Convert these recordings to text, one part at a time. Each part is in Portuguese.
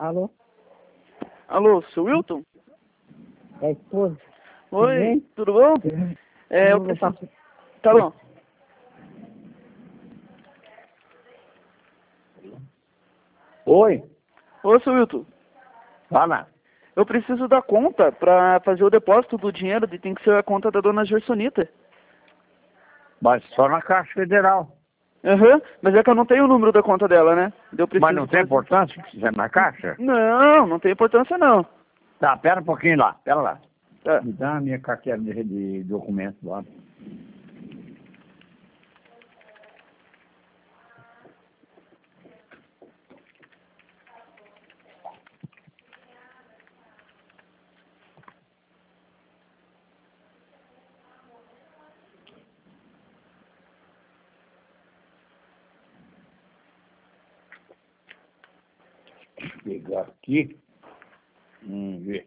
Alô? Alô, seu Wilton? É a esposa? Oi, bem? tudo bom? Eu Não, preciso... tá- Tá bom. Oi, Ô, seu Wilton, fala. eu preciso da conta pra fazer o depósito do dinheiro e tem que ser a conta da dona Gersonita. Mas só na Caixa Federal. Aham, mas é que eu não tenho o número da conta dela, né? Eu preciso Mas não tem fazer- importância que seja na Caixa? Não tem importância não. Tá, pera um pouquinho lá, pera lá. Tá. Me dá a minha carteira de documentos lá. Deixa eu pegar aqui. Vamos ver.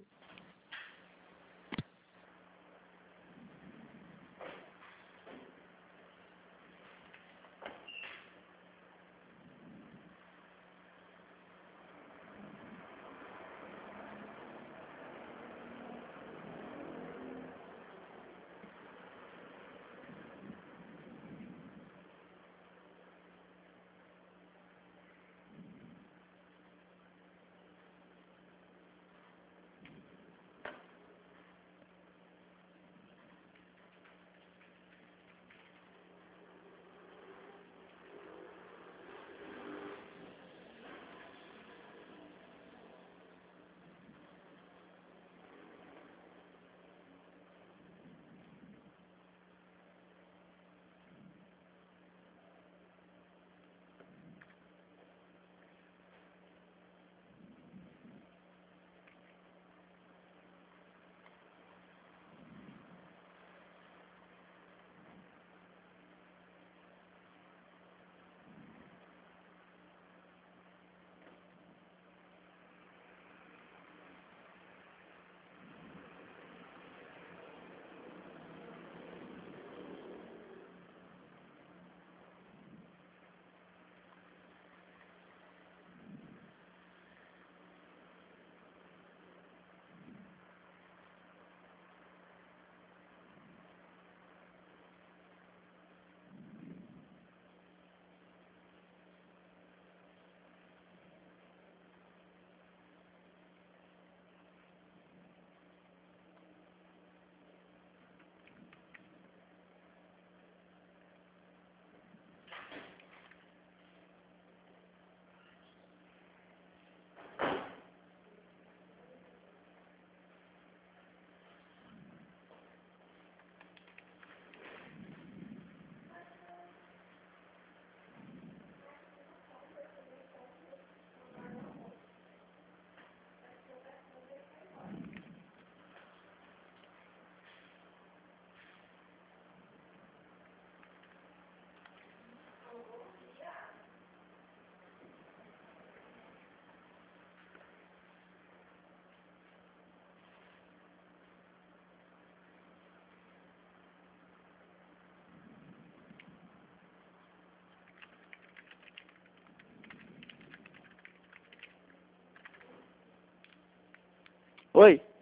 Oi?